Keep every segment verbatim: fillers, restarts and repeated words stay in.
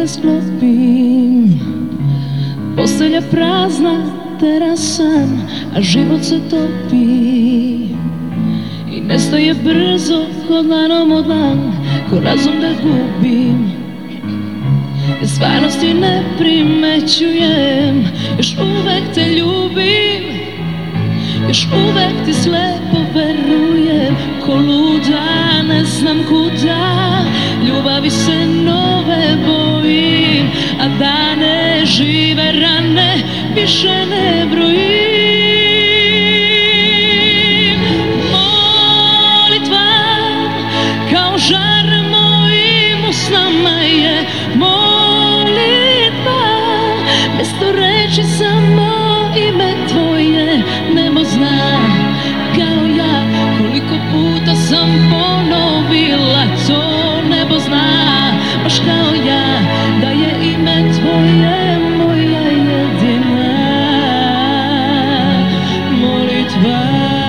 sklopim. Postelja prazna, terasan, a život se topi i nestaje brzo ko dlanom od dlan, ko razum da gubim. Jer stvarnosti ne primećujem, još uvek te ljubim, još uvek ti slepo verujem, ko luda ne znam kuda, ljubavi se nove bojim, a dane žive rane više ne brojim. Molitva kao žar mojim usnama je molitva, mesto reči samo ime tvoje. Nebo zna kao ja koliko puta sam ponovila to. Nebo zna baš kao ja da je ime tvoje moja jedina molitva.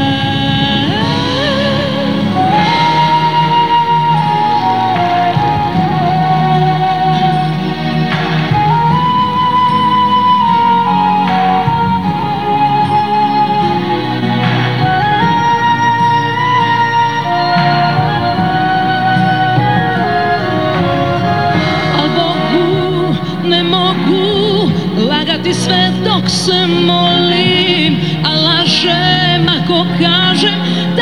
Ne mogu lagati sve dok se molim, a lažem ako kažem da